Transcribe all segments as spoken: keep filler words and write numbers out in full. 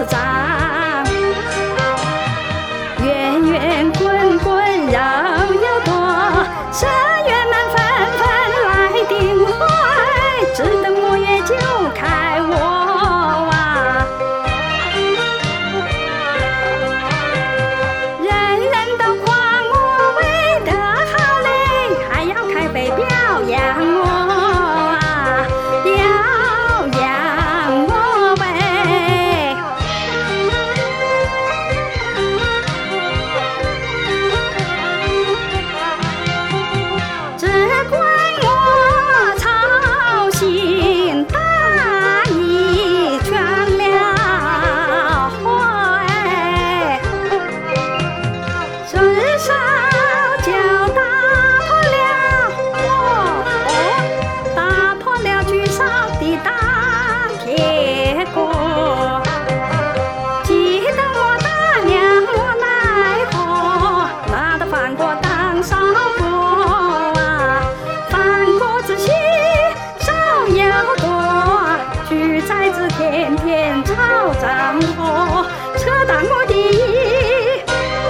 掌，源源滚滚绕又多，社员们纷纷来订婚，只等我月就开我啊！人人都夸我为得好嘞，还要开会表扬我啊，表扬我喂！只怪我操心大意，全了祸哎！顺手就打破了我，打破了沮丧的大铁锅。记得我大娘我来喝，那的饭锅当烧锅啊，饭锅子稀少又多，举崽子天天吵仗火，扯淡我的意，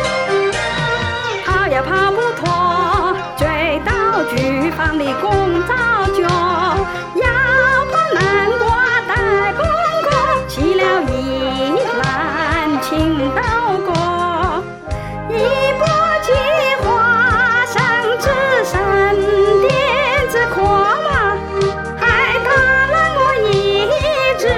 跑呀跑不脱，追到剧房里公早脚，要破南瓜带公公，起了一篮青豆果，一不计划生只剩点子阔嘛，还打了我一只。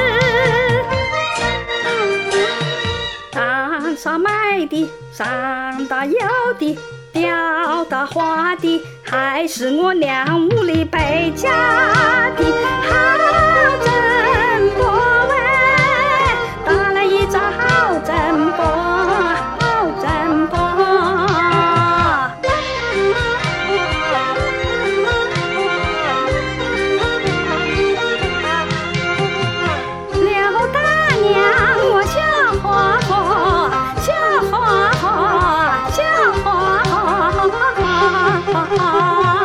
当烧麦的，上大油的，吊大花的，还是我娘屋里备家的好真波喂，打了一张好真波，好真波。刘大娘我笑呵呵，笑呵呵，笑呵呵。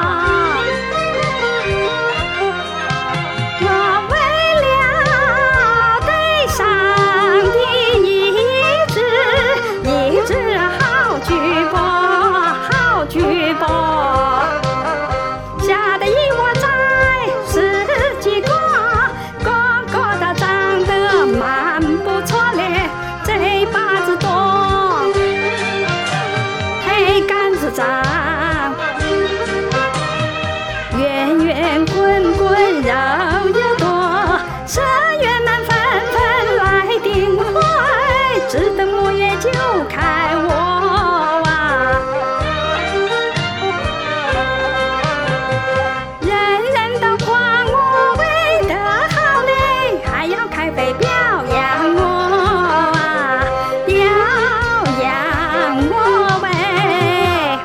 我为了对上的一只一只好举报，好举报，下的一窝崽十几个，个个都长得蛮不错嘞，嘴巴子多，腿杆子长，源源滚滚绕又多，社员们纷纷来订婚，只等我月就开我啊！人人都夸我为得好嘞，还要开会表扬我啊，表扬我喂！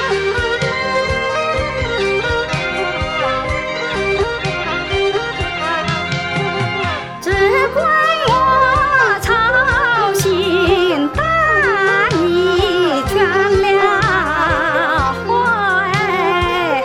只怪我操心大意，全了祸哎！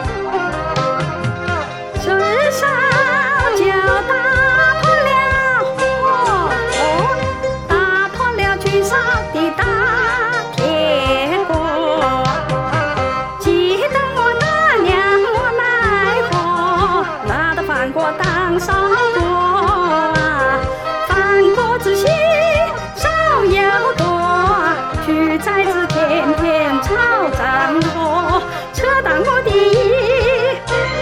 顺手就打破了我，打破了沮丧的大铁锅。记得我大娘我来喝，那的饭锅当烧锅啊，饭锅子稀少又多，举崽子天天吵仗火，扯淡我的意，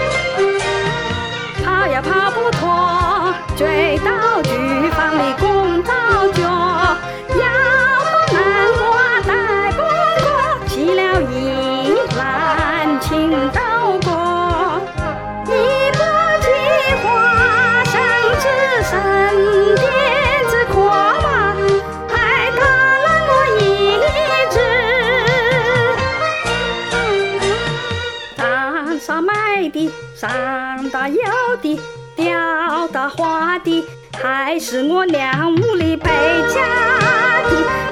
跑呀跑不脱，追到剧房里公早脚，要破南瓜带公公，起了一篮青豆果，一不计划生只剩点子阔嘛，还打了我一只。当烧麦的，上大油的，吊大花的，还是我娘屋里备家的